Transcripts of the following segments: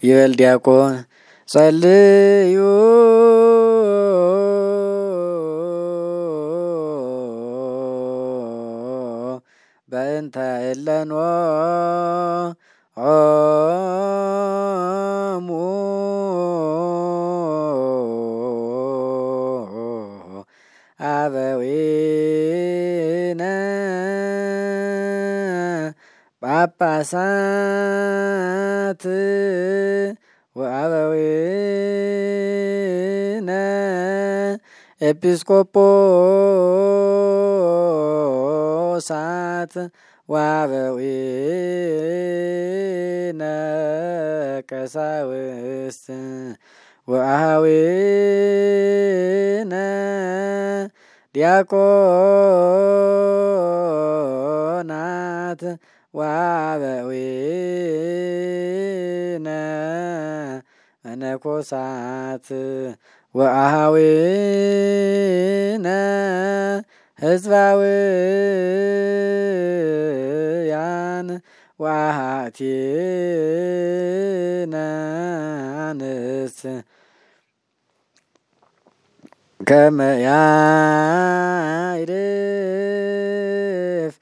ይበል ዲያቆን ጸልዩ በእንተ እለኖ ሙ አበዊነ ጳጳሳት ወአበዊነ ኤጲስቆጶሳት ወአበዊነ ቀሳውስት ወአኀዊነ ዲያቆናት ወአበዊነ መነኮሳት ወአኀዊነ ሕዝባውያን ወአኀቲነ አንስት ከመ ያዕርፍ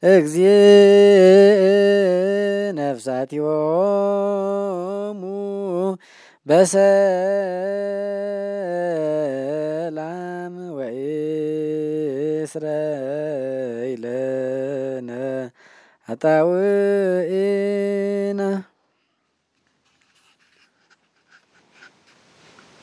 እግዚእ ነፍሳቲሆሙ በሰላም ወኢስረይ ለነ ኃጣውኢነ